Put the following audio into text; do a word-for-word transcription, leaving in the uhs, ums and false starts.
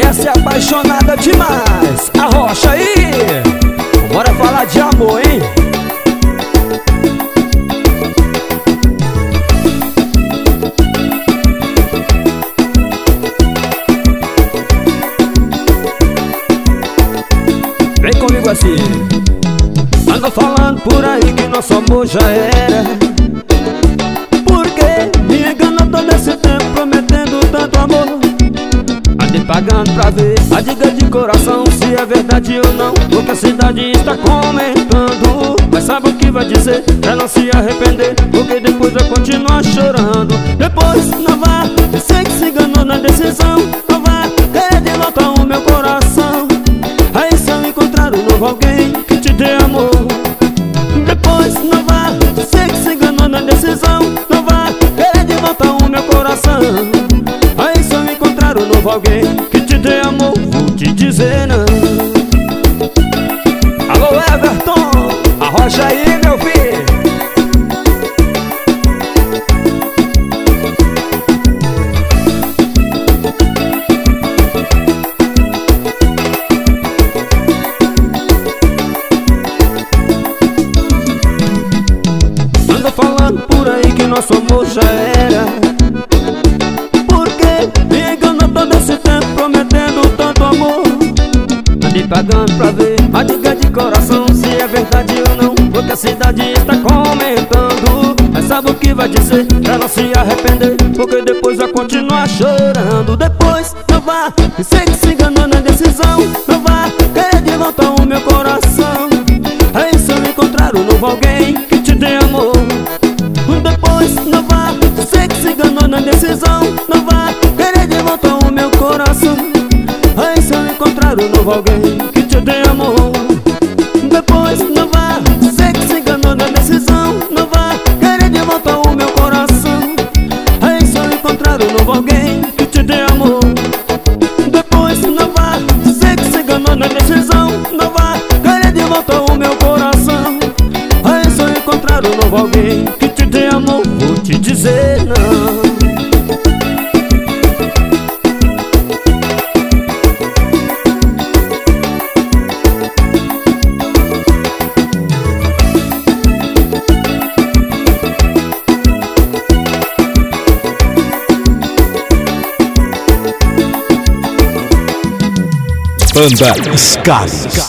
Essa é apaixonada demais. Arrocha aí. Bora falar de amor, hein? Vem comigo assim. Anda falando por aí que nosso amor já era. Por que me enganou todo esse tempo prometendo tanto amor? Andei pagando pra ver, a diga de coração se é verdade ou não, porque a cidade está comentando. Mas sabe o que vai dizer pra não se arrepender, porque depois vai continuar chorando. Depois não vá, eu sei que se enganou na decisão. Não vá querer de volta o meu coração. Aí se eu encontrar um novo alguém que te dê amor. Depois não vá, eu sei que se enganou na decisão. Não vá querer de volta o meu coração. Aí se eu encontrar um novo alguém que te dê amor, vou te dizer não. Alô Everton, arrocha aí meu filho. Ando falando por aí que nosso amor já era. Por que me enganou todo esse tempo prometendo tanto amor? Andei pagando pra ver, a diga de coração se é verdade ou não, porque a cidade está comentando. Mas sabe o que vai dizer pra não se arrepender, porque depois vai continuar chorando. Depois não vá, eu sei que se enganou na decisão. Não vá querer de volta o meu coração. Aí se eu encontrar um novo alguém que te dê amor. Depois não vá, eu sei que se enganou na decisão. Não vá querer de volta o meu coração. Aí se eu encontrar um novo alguém que te dê amor. Depois não vá, eu sei que se enganou na decisão. Não vá querer de volta o meu coração. Aí se eu encontrar um novo alguém que te dê amor. Depois não vá, eu sei que se enganou na decisão. Não vá querer de volta o meu coração. Aí se eu encontrar um novo alguém que te dê amor, vou te dizer não. Banda Sky.